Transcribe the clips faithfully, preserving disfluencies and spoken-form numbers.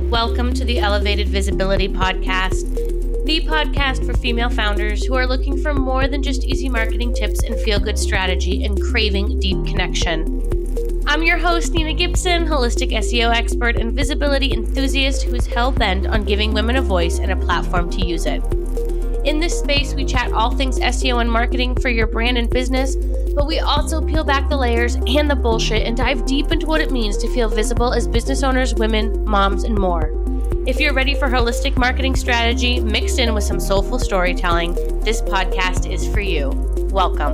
Welcome to the Elevated Visibility Podcast, the podcast for female founders who are looking for more than just easy marketing tips and feel-good strategy and craving deep connection. I'm your host, Nina Gibson, holistic S E O expert and visibility enthusiast who is hell-bent on giving women a voice and a platform to use it. In this space, we chat all things S E O and marketing for your brand and business, but we also peel back the layers and the bullshit and dive deep into what it means to feel visible as business owners, women, moms, and more. If you're ready for holistic marketing strategy mixed in with some soulful storytelling, this podcast is for you. Welcome.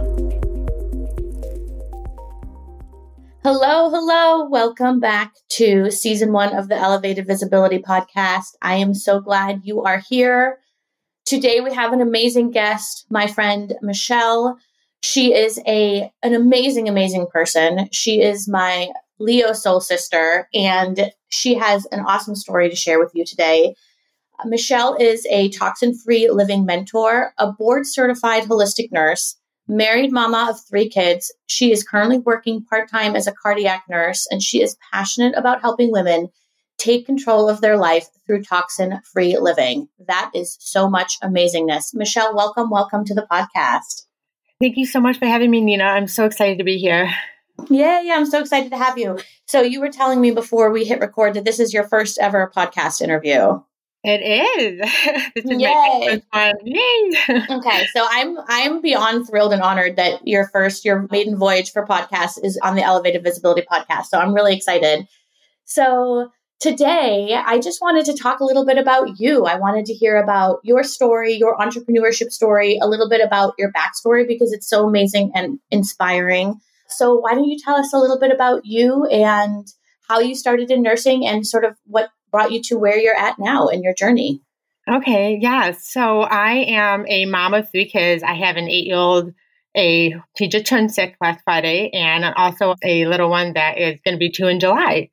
Hello, hello. Welcome back to season one of the Elevated Visibility Podcast. I am so glad you are here. Today we have an amazing guest, my friend Michelle. She is a an amazing, amazing person. She is my Leo soul sister, and she has an awesome story to share with you today. Michelle is a toxin-free living mentor, a board-certified holistic nurse, married mama of three kids. She is currently working part-time as a cardiac nurse, and she is passionate about helping women take control of their life through toxin-free living. That is so much amazingness. Michelle, welcome, welcome to the podcast. Thank you so much for having me, Nina. I'm so excited to be here. Yeah, yeah, I'm so excited to have you. So you were telling me before we hit record that this is your first ever podcast interview. It is. This is Yay. my first one. Yay. Okay, so I'm I'm beyond thrilled and honored that your first, your maiden voyage for podcasts is on the Elevated Visibility Podcast. So I'm really excited. So today, I just wanted to talk a little bit about you. I wanted to hear about your story, your entrepreneurship story, a little bit about your backstory because it's so amazing and inspiring. So why don't you tell us a little bit about you and how you started in nursing and sort of what brought you to where you're at now in your journey? Okay, yeah. So I am a mom of three kids. I have an eight-year-old, a she just turned six last Friday, and also a little one that is going to be two in July.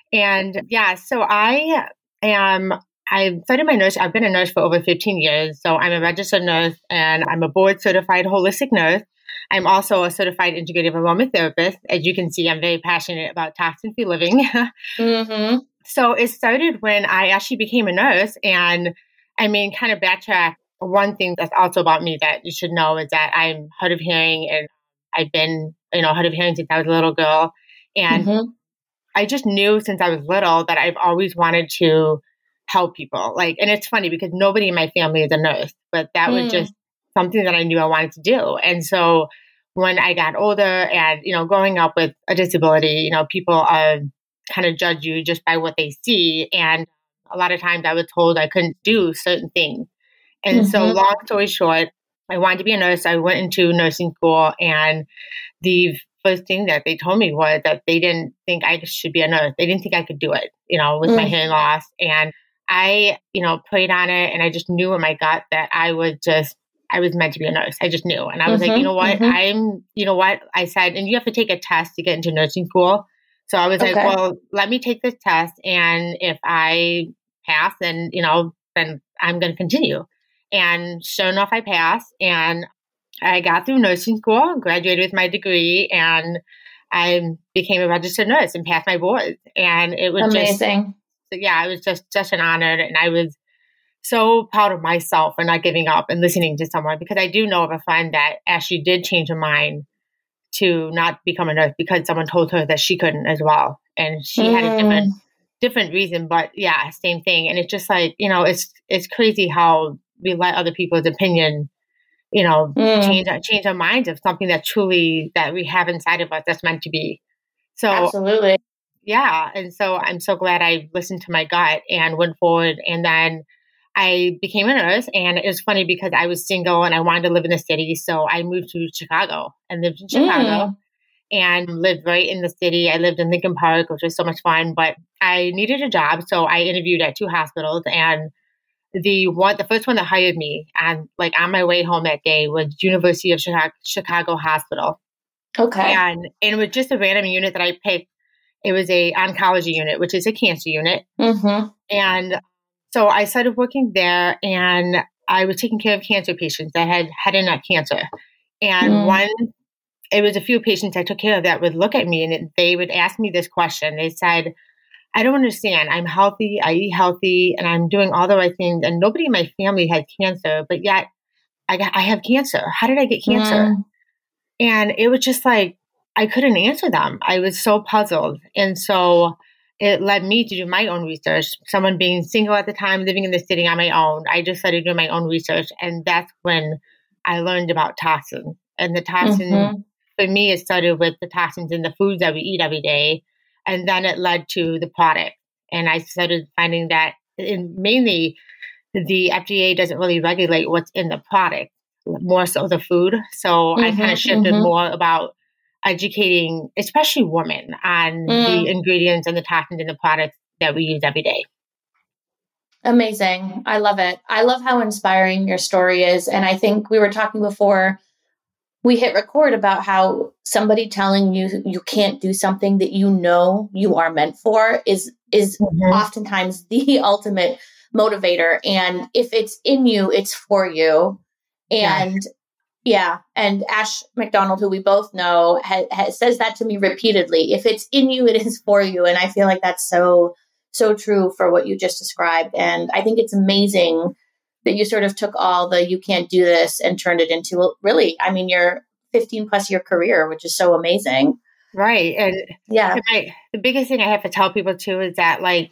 And yeah, so I am, I started my nurse, I've been a nurse for over fifteen years. So I'm a registered nurse and I'm a board certified holistic nurse. I'm also a certified integrative aromatherapist. As you can see, I'm very passionate about toxin-free living. Mm-hmm. So it started when I actually became a nurse. And I mean, kind of backtrack, one thing that's also about me that you should know is that I'm hard of hearing and I've been, you know, hard of hearing since I was a little girl. And mm-hmm. I just knew since I was little that I've always wanted to help people. Like, and it's funny because nobody in my family is a nurse, but that mm. was just something that I knew I wanted to do. And so when I got older and, you know, growing up with a disability, you know, people are kind of judge you just by what they see. And a lot of times I was told I couldn't do certain things. And mm-hmm. so long story short, I wanted to be a nurse. I went into nursing school, and the first thing that they told me was that they didn't think I should be a nurse. They didn't think I could do it, you know, with mm. my hearing loss. And I, you know, prayed on it, and I just knew in my gut that I was just, I was meant to be a nurse. I just knew. And I was mm-hmm, like, you know what, mm-hmm. I'm, you know what, I said, and you have to take a test to get into nursing school. So I was okay. like, well, let me take this test. And if I pass, then, you know, then I'm going to continue. And sure enough, I passed. And I got through nursing school, graduated with my degree, and I became a registered nurse and passed my boards. And it was amazing. Just, yeah, it was just such an honor. And I was so proud of myself for not giving up and listening to someone, because I do know of a friend that actually did change her mind to not become a nurse because someone told her that she couldn't as well. And she mm. had a different, different reason, but yeah, same thing. And it's just like, you know, it's, it's crazy how we let other people's opinion you know, mm. change change our minds of something that truly that we have inside of us that's meant to be. So absolutely. Yeah. And so I'm so glad I listened to my gut and went forward. And then I became a nurse. And it was funny because I was single and I wanted to live in the city. So I moved to Chicago and lived in Chicago mm. and lived right in the city. I lived in Lincoln Park, which was so much fun, but I needed a job. So I interviewed at two hospitals, and The one, the first one that hired me, and like on my way home that day, was University of Chicago, Chicago Hospital. Okay, and, and it was just a random unit that I picked. It was a oncology unit, which is a cancer unit. Mm-hmm. And so I started working there, and I was taking care of cancer patients that had head and neck cancer. And mm. one, it was a few patients I took care of that would look at me and it, they would ask me this question. They said, I don't understand. I'm healthy, I eat healthy, and I'm doing all the right things. And nobody in my family had cancer, but yet I got, I have cancer. How did I get cancer? Mm. And it was just like, I couldn't answer them. I was so puzzled. And so it led me to do my own research. Someone being single at the time, living in the city on my own, I just started doing my own research. And that's when I learned about toxins. And the toxin, Mm-hmm. for me, it started with the toxins in the foods that we eat every day. And then it led to the product. And I started finding that in mainly the F D A doesn't really regulate what's in the product, more so the food. So Mm-hmm. I kind of shifted Mm-hmm. more about educating, especially women, on Mm. the ingredients and the toxins in the products that we use every day. Amazing. I love it. I love how inspiring your story is. And I think we were talking before we hit record about how somebody telling you you can't do something that you know you are meant for is is Mhm. oftentimes the ultimate motivator. And if it's in you, it's for you. And yeah, and Ash McDonald, who we both know, ha- ha- says that to me repeatedly. If it's in you, it is for you. And I feel like that's so, so true for what you just described. And I think it's amazing that you sort of took all the you can't do this and turned it into really, I mean, your fifteen plus year career, which is so amazing. Right. And Yeah. my, the biggest thing I have to tell people too is that like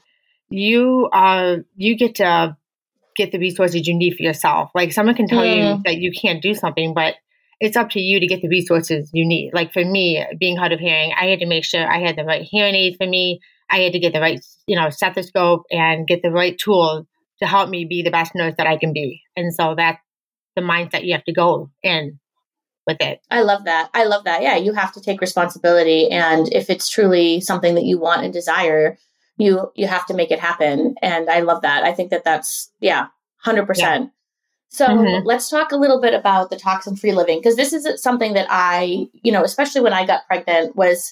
you are, you get to get the resources you need for yourself. Like someone can tell Mm. you that you can't do something, but it's up to you to get the resources you need. Like for me, being hard of hearing, I had to make sure I had the right hearing aid for me. I had to get the right, you know, stethoscope and get the right tool to help me be the best nurse that I can be. And so that's the mindset you have to go in with it. I love that. I love that. Yeah, you have to take responsibility. And if it's truly something that you want and desire, you you have to make it happen. And I love that. I think that that's, yeah, one hundred percent. Yeah. So Mm-hmm. let's talk a little bit about the toxin-free living, because this is something that I, you know, especially when I got pregnant, was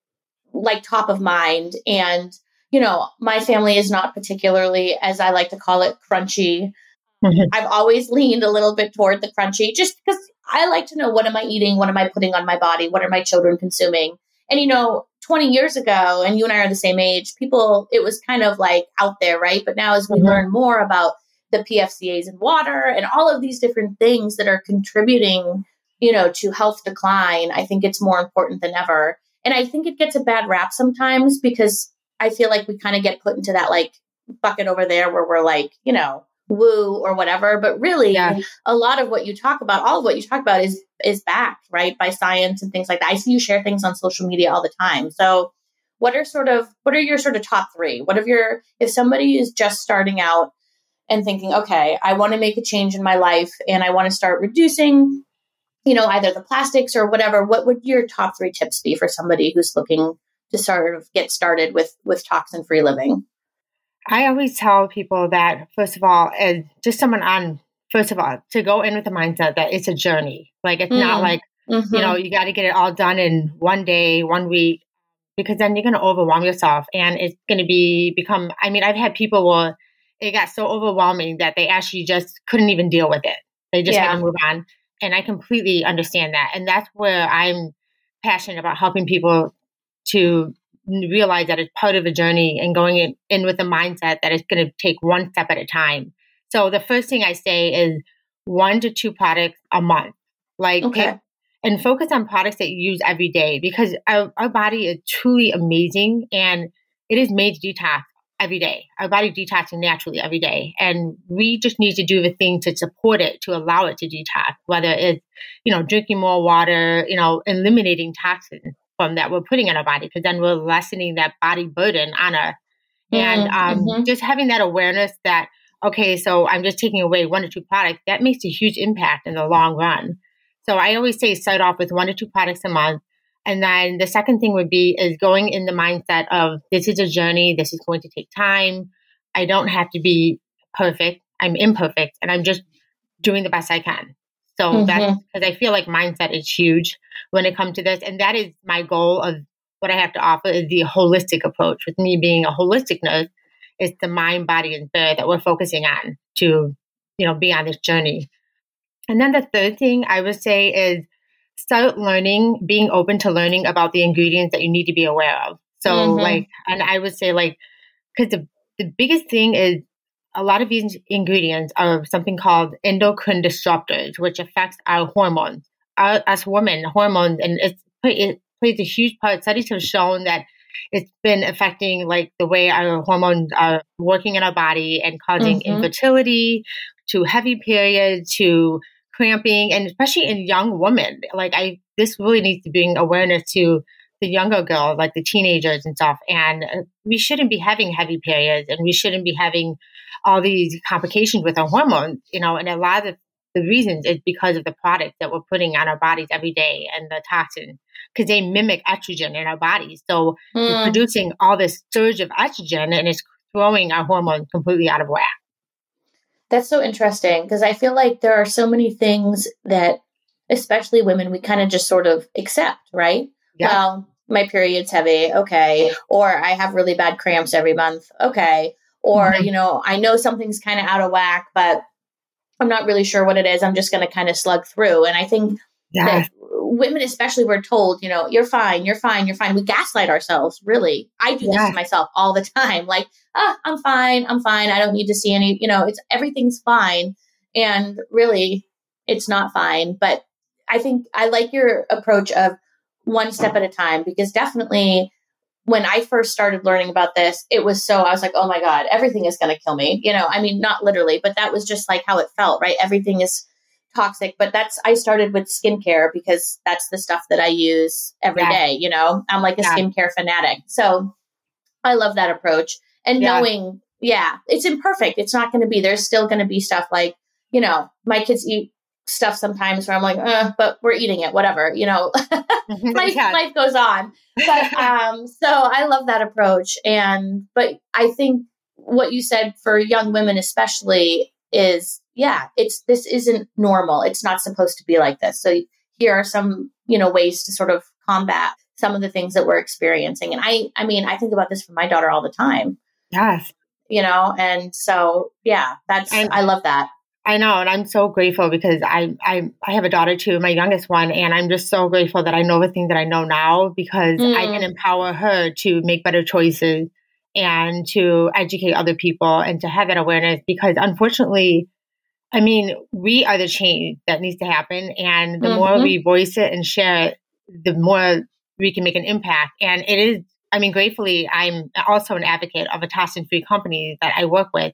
like top of mind. And, you know, my family is not particularly, as I like to call it, crunchy. Mm-hmm. I've always leaned a little bit toward the crunchy just because I like to know, what am I eating? What am I putting on my body? What are my children consuming? And, you know, twenty years ago, and you and I are the same age, people, it was kind of like out there, right? But now as we Mm-hmm. learn more about the P F C As in water and all of these different things that are contributing, you know, to health decline, I think it's more important than ever. And I think it gets a bad rap sometimes because I feel like we kind of get put into that like bucket over there where we're like, you know, woo or whatever. But really, Yeah. a lot of what you talk about, all of what you talk about is is backed, right, by science and things like that. I see you share things on social media all the time. So what are sort of, what are your sort of top three? What if your, if somebody is just starting out and thinking, okay, I want to make a change in my life and I want to start reducing, you know, either the plastics or whatever, what would your top three tips be for somebody who's looking to sort of get started with, with toxin-free living? I always tell people that, first of all, as just someone on, first of all, to go in with the mindset that it's a journey. Like, it's Mm. not like, Mm-hmm. you know, you got to get it all done in one day, one week, because then you're going to overwhelm yourself and it's going to be become, I mean, I've had people where it got so overwhelming that they actually just couldn't even deal with it. They just Yeah. had to move on. And I completely understand that. And that's where I'm passionate about helping people to realize that it's part of a journey and going in, in with a mindset that it's going to take one step at a time. So the first thing I say is one to two products a month. Like, Okay. it, and focus on products that you use every day, because our, our body is truly amazing and it is made to detox every day. Our body detoxing naturally every day. And we just need to do the thing to support it, to allow it to detox, whether it's, you know, drinking more water, you know, eliminating toxins from that we're putting in our body, because then we're lessening that body burden on us. And um, Mm-hmm. just having that awareness that, okay, so I'm just taking away one or two products, that makes a huge impact in the long run. So I always say start off with one or two products a month. And then the second thing would be is going in the mindset of this is a journey. This is going to take time. I don't have to be perfect. I'm imperfect and I'm just doing the best I can. So Mm-hmm. that's because I feel like mindset is huge when it comes to this. And that is my goal of what I have to offer is the holistic approach. With me being a holistic nurse, it's the mind, body, and spirit that we're focusing on to, you know, be on this journey. And then the third thing I would say is start learning, being open to learning about the ingredients that you need to be aware of. So Mm-hmm. like, and I would say like, because the, the biggest thing is a lot of these ingredients are something called endocrine disruptors, which affects our hormones. Our, as women, hormones, and it's, it plays a huge part. Studies have shown that it's been affecting like the way our hormones are working in our body and causing mm-hmm. infertility, to heavy periods, to cramping, and especially in young women. Like I, this really needs to bring awareness to the younger girls, like the teenagers and stuff. And we shouldn't be having heavy periods, and we shouldn't be having all these complications with our hormones, you know, and a lot of the reasons is because of the products that we're putting on our bodies every day and the toxins, because they mimic estrogen in our bodies. So mm. we're producing all this surge of estrogen, and it's throwing our hormones completely out of whack. That's so interesting, because I feel like there are so many things that, especially women, we kind of just sort of accept, right? Yeah. Well, my period's heavy. Okay. Or I have really bad cramps every month. Okay. Or, mm-hmm. you know, I know something's kind of out of whack, but I'm not really sure what it is. I'm just going to kind of slug through. And I think yes. that women especially were told, you know, you're fine, you're fine, you're fine. We gaslight ourselves, really. I do yes. this to myself all the time. Like, ah, oh, I'm fine, I'm fine. I don't need to see any, you know, it's everything's fine. And really, it's not fine. But I think I like your approach of one step at a time, because definitely when I first started learning about this, it was so, I was like, oh my God, everything is going to kill me. You know, I mean, not literally, but that was just like how it felt, right? Everything is toxic. But that's, I started with skincare because that's the stuff that I use every yeah. day. You know, I'm like a yeah. skincare fanatic. So I love that approach. And yeah. knowing, yeah, it's imperfect. It's not going to be, there's still going to be stuff like, you know, my kids eat stuff sometimes where I'm like, uh, but we're eating it, whatever, you know, life, yeah. life goes on. But, um, so I love that approach. And, but I think what you said for young women, especially, is, yeah, it's, this isn't normal. It's not supposed to be like this. So here are some, you know, ways to sort of combat some of the things that we're experiencing. And I, I mean, I think about this for my daughter all the time. Yes. You know, and so, yeah, that's, and I love that. I know. And I'm so grateful because I, I, I have a daughter too, my youngest one. And I'm just so grateful that I know the things that I know now, because mm. I can empower her to make better choices and to educate other people and to have that awareness. Because unfortunately, I mean, we are the change that needs to happen. And the mm-hmm. more we voice it and share it, the more we can make an impact. And it is, I mean, gratefully, I'm also an advocate of a toxin-free company that I work with.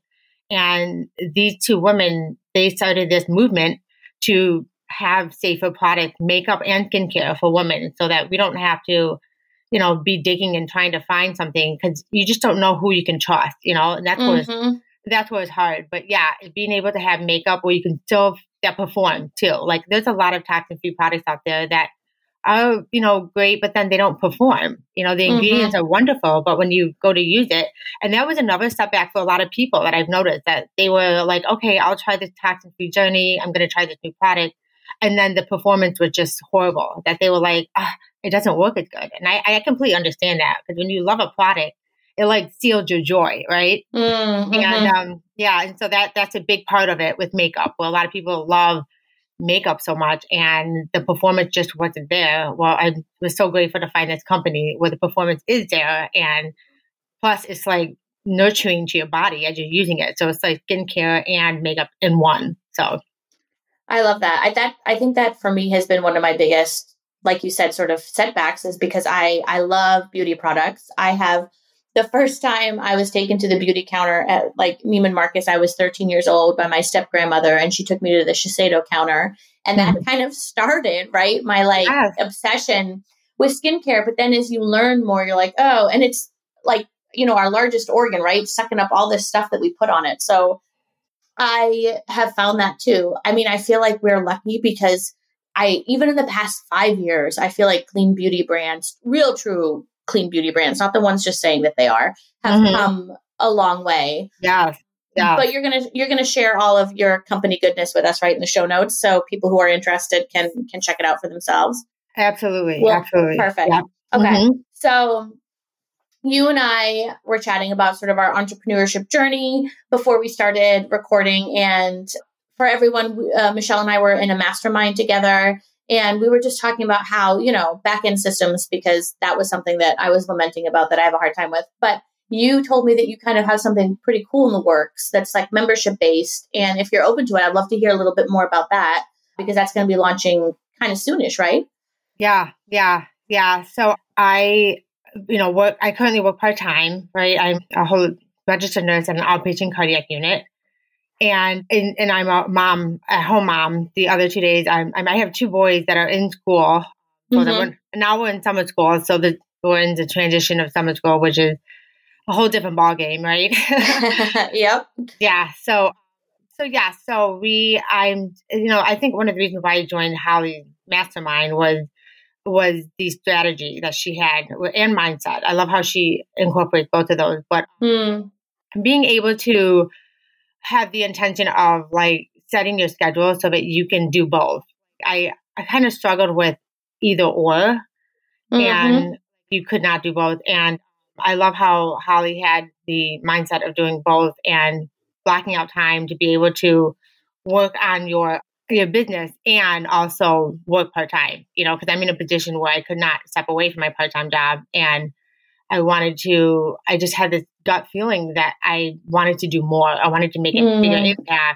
And these two women, they started this movement to have safer product, makeup and skincare for women, so that we don't have to, you know, be digging and trying to find something, because you just don't know who you can trust, you know, and that's mm-hmm. where it's, that's where it's hard. But yeah, being able to have makeup where you can still that perform too. Like there's a lot of toxin-free products out there that are, you know, great, but then they don't perform. You know, the ingredients mm-hmm. are wonderful, but when you go to use it, and that was another setback for a lot of people that I've noticed, that they were like, okay, I'll try this toxin-free journey. I'm going to try this new product. And then the performance was just horrible, that they were like, ah, it doesn't work as good. And I, I completely understand that, because when you love a product, it like seals your joy, right? Mm-hmm. And um, yeah, and so that that's a big part of it with makeup, where a lot of people love makeup so much and the performance just wasn't there. Well, I was so grateful to find this company where the performance is there, and plus it's like nurturing to your body as you're using it. So it's like skincare and makeup in one. So I love that. I that I think that for me has been one of my biggest, like you said, sort of setbacks, is because I I love beauty products. I have the first time I was taken to the beauty counter at like Neiman Marcus, I was thirteen years old by my step grandmother, and she took me to the Shiseido counter. And that mm-hmm. kind of started, right, my like yes. obsession with skincare. But then as you learn more, you're like, oh, and it's like, you know, our largest organ, right, sucking up all this stuff that we put on it. So I have found that too. I mean, I feel like we're lucky because I, even in the past five years, I feel like clean beauty brands, real true clean beauty brands, not the ones just saying that they are, have mm-hmm. come a long way. Yeah. Yeah. But you're going to, you're going to share all of your company goodness with us, right, in the show notes. So people who are interested can, can check it out for themselves. Absolutely. Well, absolutely. Perfect. Yeah. Okay. Mm-hmm. So you and I were chatting about sort of our entrepreneurship journey before we started recording. And for everyone, uh, Michelle and I were in a mastermind together. And we were just talking about how, you know, back-end systems, because that was something that I was lamenting about that I have a hard time with. But you told me that you kind of have something pretty cool in the works that's like membership based. And if you're open to it, I'd love to hear a little bit more about that because that's going to be launching kind of soonish, right? Yeah, yeah, yeah. So I, you know, work, I currently work part-time, right? I'm a whole registered nurse at an outpatient cardiac unit. And, and and I'm a mom, a home mom. The other two days, I'm, I'm I have two boys that are in school. So Mm-hmm. that now we're in summer school. So the, we're in the transition of summer school, which is a whole different ballgame, right? Yep. Yeah. So, so yeah. So we, I'm, you know, I think one of the reasons why I joined Holly's Mastermind was was the strategy that she had and mindset. I love how she incorporates both of those. But Mm. being able to have the intention of like setting your schedule so that you can do both. I, I kind of struggled with either or, Mm-hmm. and you could not do both. And I love how Holly had the mindset of doing both and blocking out time to be able to work on your your business and also work part-time, you know, because I'm in a position where I could not step away from my part-time job. And I wanted to, I just had this gut feeling that I wanted to do more. I wanted to make a Mm. bigger impact.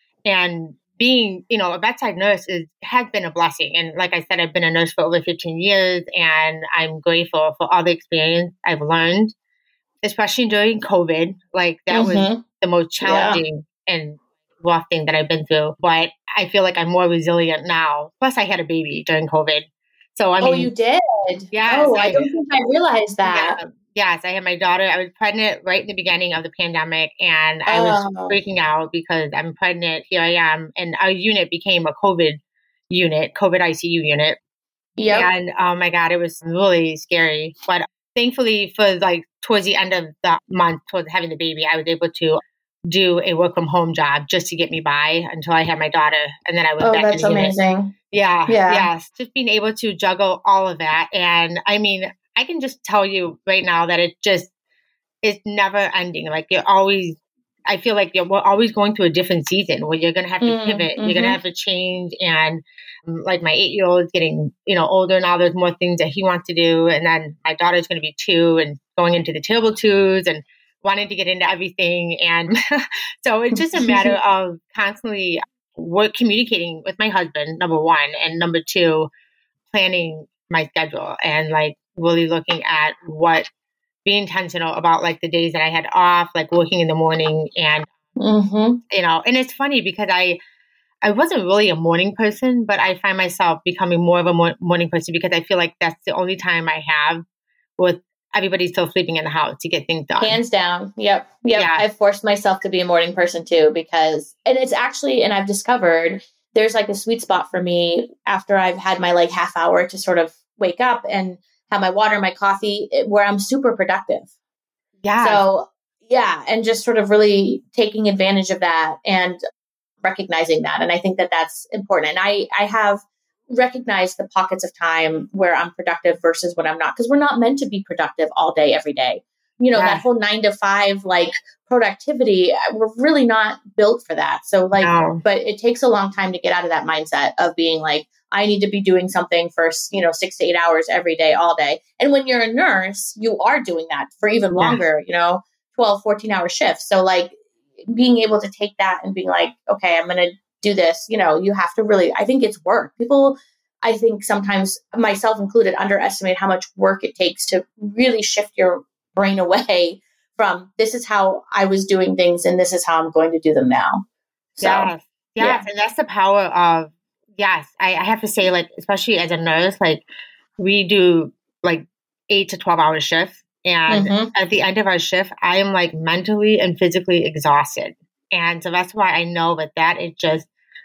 And being, you know, a bedside nurse is, has been a blessing. And like I said, I've been a nurse for over fifteen years, and I'm grateful for all the experience I've learned, especially during COVID. Like that was Mm-hmm. the most challenging and rough thing that I've been through. But I feel like I'm more resilient now. Plus, I had a baby during COVID. So, I mean, Oh, you did? yes, Oh, I I- don't think I realized that. yeah, yes, I had my daughter. I was pregnant right in the beginning of the pandemic, and I was Oh. freaking out because I'm pregnant. Here I am, and our unit became a COVID unit, COVID I C U unit. Yep. And oh my God, it was really scary. But thankfully, for like towards the end of the month, towards having the baby, I was able to do a work from home job just to get me by until I had my daughter, and then I was Oh, back that's in the unit. amazing. Yeah, Yeah. yes. Just being able to juggle all of that. And I mean, I can just tell you right now that it just, it's never ending. Like you're always, I feel like you're, we're always going through a different season where you're going to have to Mm, pivot. You're going to mhm. have to change. And um, like my eight year old is getting, you know, older now. There's more things that he wants to do. And then my daughter's going to be two and going into the terrible twos and wanting to get into everything. And so it's just a matter of constantly work communicating with my husband, number one, and number two, planning my schedule and like really looking at what, being intentional about like the days that I had off, like working in the morning. And Mm-hmm. you know, and it's funny because I I wasn't really a morning person, but I find myself becoming more of a mor- morning person because I feel like that's the only time I have with everybody still sleeping in the house to get things done. Hands down. Yep. Yep. Yeah. I've forced myself to be a morning person too because, and it's actually, and I've discovered there's like a sweet spot for me after I've had my like half hour to sort of wake up and have my water, my coffee, it- where I'm super productive. Yeah. So yeah. And just sort of really taking advantage of that and recognizing that. And I think that that's important. And I, I have recognized the pockets of time where I'm productive versus when I'm not, because we're not meant to be productive all day, every day. You know, Yeah. that whole nine to five, like productivity, we're really not built for that. So like, No. but it takes a long time to get out of that mindset of being like, I need to be doing something for, you know, six to eight hours every day, all day. And when you're a nurse, you are doing that for even Yeah. longer, you know, twelve, fourteen hour shifts. So like being able to take that and being like, okay, I'm going to do this, you know, you have to really, I think it's work. People, I think sometimes myself included, underestimate how much work it takes to really shift your brain away from this is how I was doing things and this is how I'm going to do them now. So, yes. Yes. yeah. And that's the power of, yes, I, I have to say, like, especially as a nurse, like we do like eight to twelve hour shifts. And Mhm. at the end of our shift, I am like mentally and physically exhausted. And so that's why I know that that is just,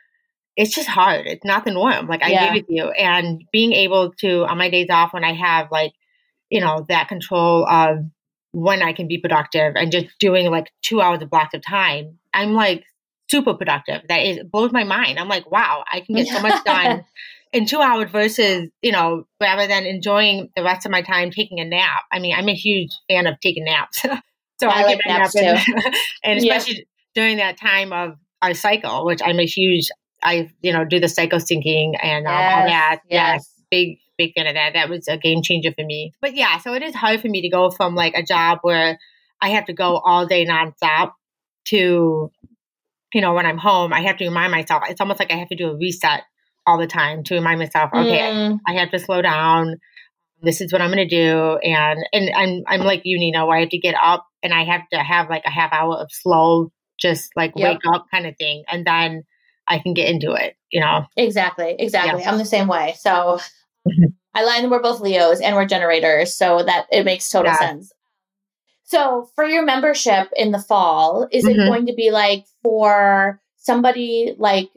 it's just hard. It's not the norm. Like I Yeah. agree with you. And being able to, on my days off when I have like, you know, that control of when I can be productive and just doing like two hours of blocks of time, I'm like super productive. That is blows my mind. I'm like, wow, I can get so much done in two hours versus, you know, rather than enjoying the rest of my time taking a nap. I mean, I'm a huge fan of taking naps. so I I, like get my naps nap in. too. And Yep. especially during that time of our cycle, which I'm a huge, I, you know, do the cycle syncing and um, all Yes, that. Yeah, yes. big, big fan of that. That was a game changer for me. But yeah, so it is hard for me to go from like a job where I have to go all day nonstop to, you know, when I'm home, I have to remind myself, it's almost like I have to do a reset all the time to remind myself, okay, Mm. I, I have to slow down. This is what I'm going to do. And, and I'm, I'm like you, Nina, where I have to get up and I have to have like a half hour of slow, just like Yep. wake up kind of thing. And then I can get into it, you know? Exactly. Exactly. Yeah. I'm the same way. So I line we're both Leos and we're generators. So that it makes total Yeah. sense. So for your membership in the fall, is Mhm. it going to be like for somebody like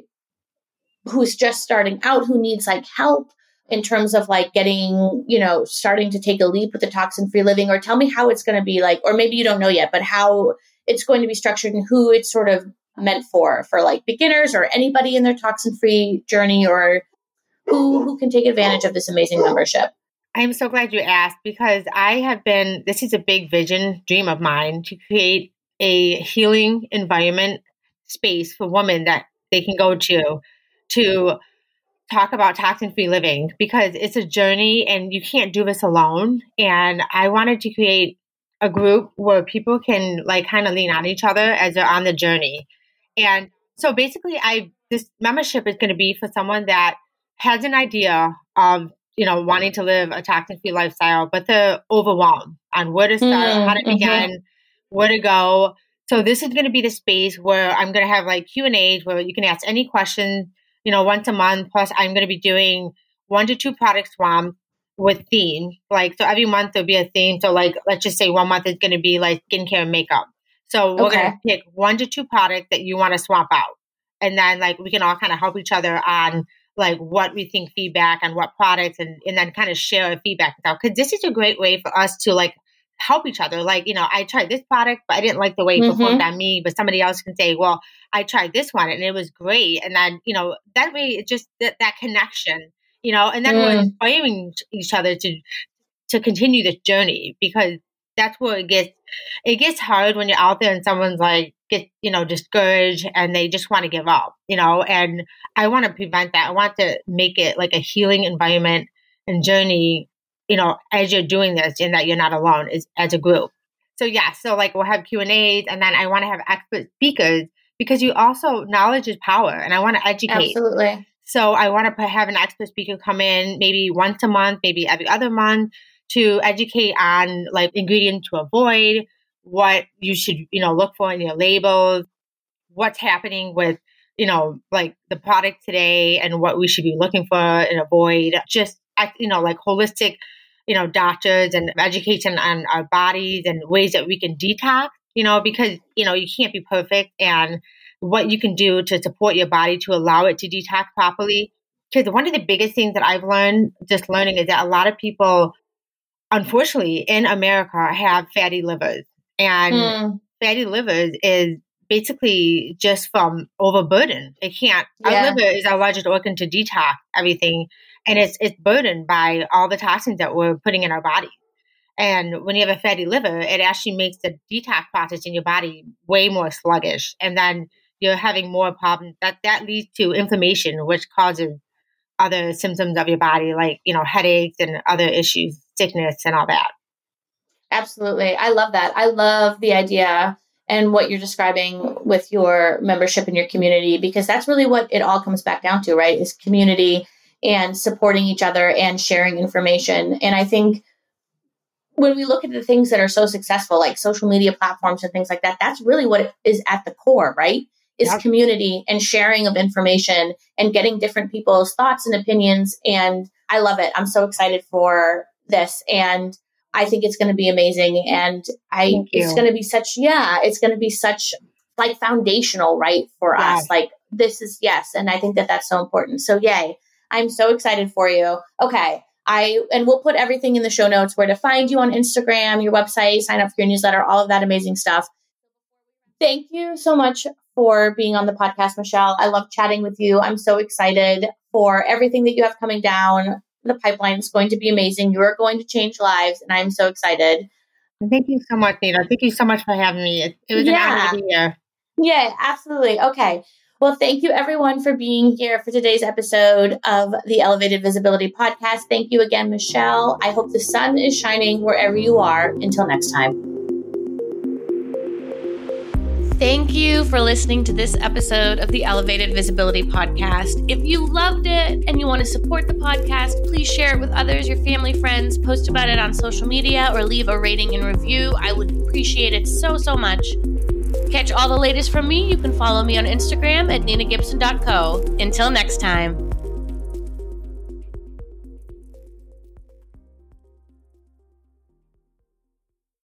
who's just starting out, who needs like help in terms of like getting, you know, starting to take a leap with the toxin free living? Or tell me how it's going to be like, or maybe you don't know yet, but how it's going to be structured and who it's sort of meant for, for like beginners or anybody in their toxin free journey, or who, who can take advantage of this amazing membership. I'm so glad you asked, because I have been, this is a big vision, dream of mine, to create a healing environment space for women that they can go to, to talk about toxin-free living, because it's a journey and you can't do this alone. And I wanted to create a group where people can like kind of lean on each other as they're on the journey. And so basically I, this membership is going to be for someone that has an idea of, you know, wanting to live a toxin-free lifestyle, but they're overwhelmed on where to start, Mm, how to begin, mm-hmm. where to go. So this is going to be the space where I'm going to have like Q and A's where you can ask any questions, you know, once a month. Plus I'm going to be doing one to two product swap with theme. Like, so every month there'll be a theme. So like, let's just say one month is going to be like skincare and makeup. So we're Okay. going to pick one to two products that you want to swap out. And then like, we can all kind of help each other on like what we think feedback on what products, and, and then kind of share our feedback. Because this is a great way for us to like help each other. Like, you know, I tried this product, but I didn't like the way it Mm-hmm. performed on me, but somebody else can say, well, I tried this one and it was great. And then, you know, that way it just, that, that connection, you know, and then Mm. we're inspiring each other to, to continue this journey, because that's where it gets, it gets hard when you're out there and someone's like, get, you know, discouraged and they just want to give up, you know, and I want to prevent that. I want to make it like a healing environment and journey, you know, as you're doing this, and that you're not alone as, as a group. So yeah, so like we'll have Q and A's, and then I want to have expert speakers, because you also, knowledge is power, and I want to educate. Absolutely. So I want to have an expert speaker come in maybe once a month, maybe every other month, to educate on like ingredients to avoid, what you should, you know, look for in your labels, what's happening with, you know, like the product today and what we should be looking for and avoid. Just, you know, like holistic, you know, doctors and education on our bodies and ways that we can detox, you know, because, you know, you can't be perfect, and what you can do to support your body to allow it to detox properly. Because one of the biggest things that I've learned just learning is that a lot of people, unfortunately, in America have fatty livers. And Mm. fatty livers is basically just from overburden. It can't, Yeah. our liver is our largest organ to detox everything. And it's it's burdened by all the toxins that we're putting in our body. And when you have a fatty liver, it actually makes the detox process in your body way more sluggish. And then you're having more problems. That, that leads to inflammation, which causes other symptoms of your body, like, you know, headaches and other issues, sickness and all that. Absolutely. I love that. I love the idea and what you're describing with your membership in your community, because that's really what it all comes back down to, right? Is community and supporting each other and sharing information. And I think when we look at the things that are so successful, like social media platforms and things like that, that's really what is at the core, right? Is Yep. community and sharing of information and getting different people's thoughts and opinions. And I love it. I'm so excited for this. And I think it's going to be amazing. And I, Thank it's you. going to be such, yeah, it's going to be such like foundational, right? For Yeah. us. Like this is, yes. And I think that that's so important. So yay. I'm so excited for you. Okay. I, and we'll put everything in the show notes, where to find you on Instagram, your website, sign up for your newsletter, all of that amazing stuff. Thank you so much for being on the podcast, Michelle. I love chatting with you. I'm so excited for everything that you have coming down. The pipeline is going to be amazing. You are going to change lives, and I'm so excited. Thank you so much, Nina. Thank you so much for having me. It, it was an Yeah. honor to be here. Yeah, absolutely. Okay. Well, thank you everyone for being here for today's episode of the Elevated Visibility Podcast. Thank you again, Michelle. I hope the sun is shining wherever you are. Until next time. Thank you for listening to this episode of the Elevated Visibility Podcast. If you loved it and you want to support the podcast, please share it with others, your family, friends, post about it on social media, or leave a rating and review. I would appreciate it so, so much. Catch all the latest from me. You can follow me on Instagram at nina gibson dot co. Until next time.